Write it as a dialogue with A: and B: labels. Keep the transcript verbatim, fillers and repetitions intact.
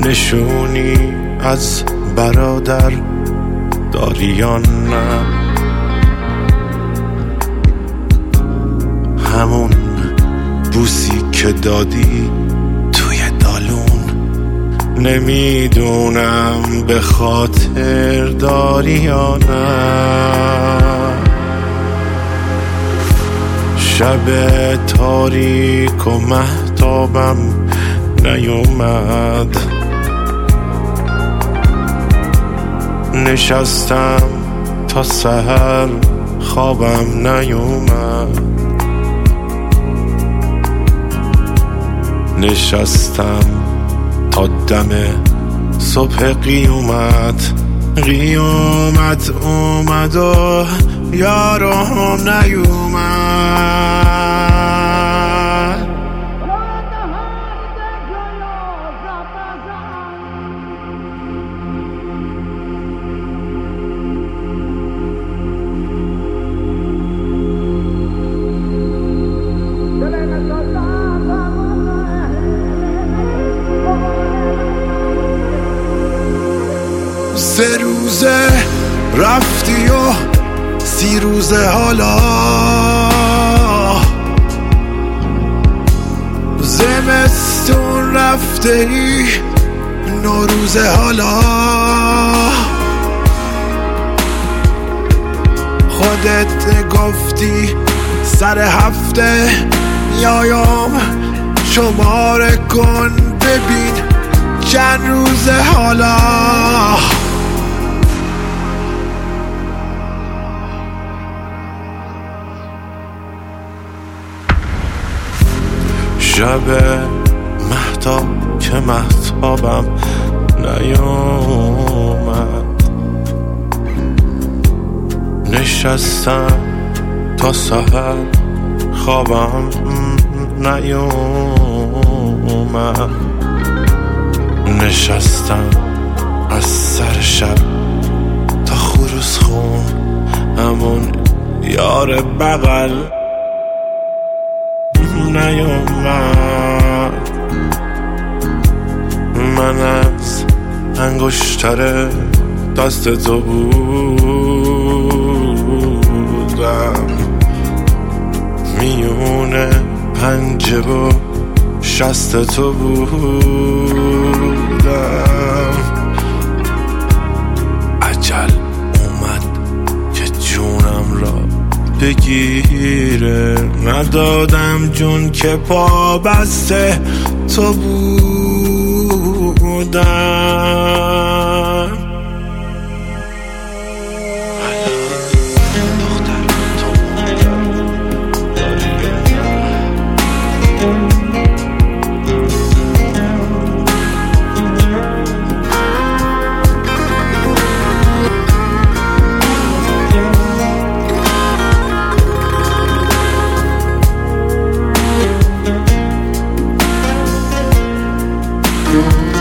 A: نشونی از برادر داری یا نه؟ همون بوسی که دادی توی دالون، نمیدونم به خاطر داری یا نه. شب تاریک و مهتابم نیومد، نشستم تا سحر خوابم نیومد، نشستم تا دم صبح قیامت. قیامت اومد و یارم نیومد. سه روزه رفتی و سی روزه حالا، زمستون رفته ای نوروزه حالا. خودت گفتی سر هفته میایم شماره کن ببین چند روزه حالا. شب مهتاب که مهتابم نیومد، نشستم تا سحر خوابم نیومد، نشستم از سر شب تا خروس خون همون یار بغل نیومد. من از انگشتر دست تو بودم، میونه پنجه و شست تو بودم. عجل اومد که جونم را بگیره، ندادم جون که پا بسته تو بودم.
B: Thank you.